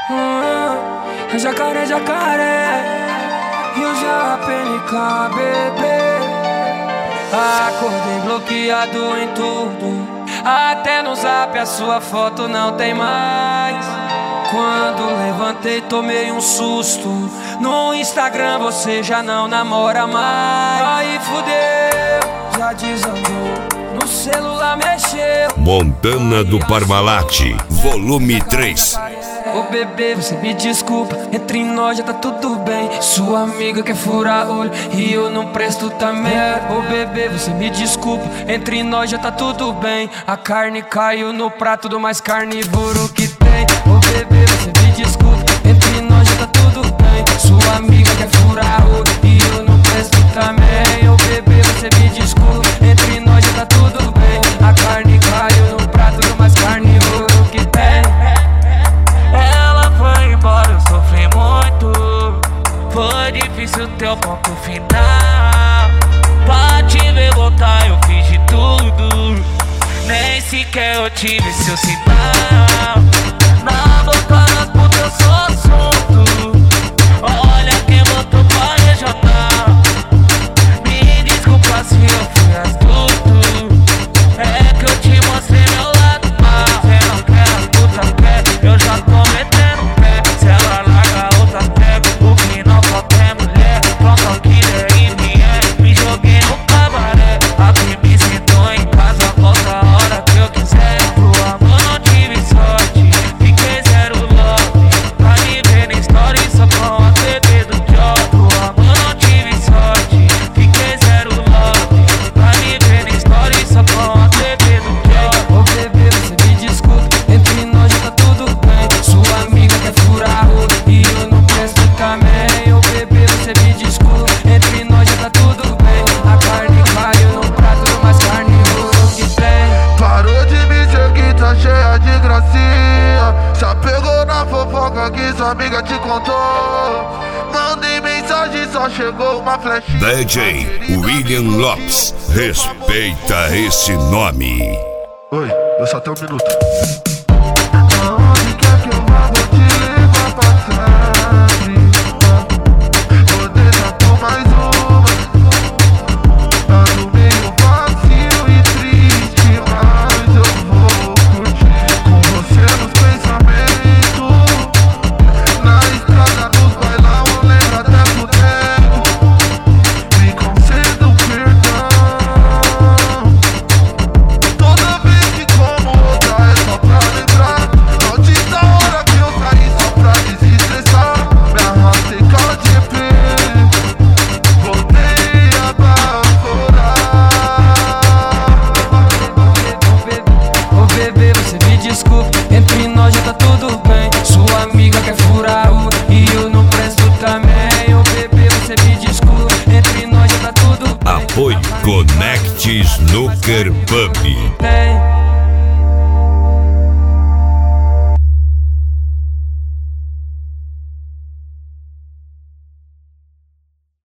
É jacaré, jacaré. E eu já PNK, bebê. Acordei bloqueado em tudo. Até no zap a sua foto não tem mais. Quando levantei tomei um susto. No Instagram você já não namora mais. Aí fudeu, já desandou. No celular mexeu. Montana do Parmalat, volume 3. Ô bebê, você me desculpa, entre nós já tá tudo bem. Sua amiga quer furar olho e eu não presto também. Ô bebê, você me desculpa, entre nós já tá tudo bem. A carne caiu no prato do mais carnívoro que tem. Ô bebê, você me desculpa, entre nós já tá tudo bem. Sua amiga quer furar olho e eu não presto também. Ô bebê, você me desculpa, entre nós já tá tudo bem. A carne caiu no prato do mais carnívoro que tem. Ela foi embora, eu sofri muito. Foi difícil ter o ponto final. Pra te ver voltar eu fiz de tudo. Nem sequer eu tive seu sinal. Na boca das putas eu sou assunto. Olha quem botou pra regional. Me desculpa se eu fui astuto. É que eu te mostrei meu lado mal. Cê não quer, a puta quer. Eu já tô metendo pé. Se ela larga a outra pega. O que não falta é mulher. Pronto, killer e vier. Me joguei no cabaré. Aqui me sinto em casa. Volta a hora que eu quiser. Pro amor não tive sorte. Fiquei zero love. Pra me ver na história só com a TV do job. Pro amor não tive sorte. Fiquei zero love. Pra me ver na história só com a TV do job. Ô bebê, você me desculpa, entre nós já tá tudo bem. Sua amiga quer furar o e eu não presto também. Ô bebê, você me desculpa, entre nós já tá tudo bem. A carne caiu no prato do mais carnívoro que tem. Parou de me seguir, tá cheia de gracinha. Já pegou na fofoca que sua amiga te contou. Mandei mensagem, só chegou uma flechinha. DJ William Lopes, respeita esse nome. Oi, eu só tenho um minuto. Aonde quer que eu vá, vou te levar pra sempre. Vou deixar por mais uma. Ando meio vazio e triste, mas eu vou curtir com você nos pensamentos. Na estrada, nos bailão, eu lembro até pro tempo. Me conceda o perdão. Toda vez que como outra é só pra lembrar. Maldita hora que eu saí só pra desestressar. Me arrastei cala de EP. Voltei a baforar. Ô bebê, você me desculpa, entre nós já tá tudo bem. Sua amiga quer furar o e eu não presto também. Ô bebê, você me desculpa, entre nós já tá tudo bem. Apoio Connect Snooker Pub.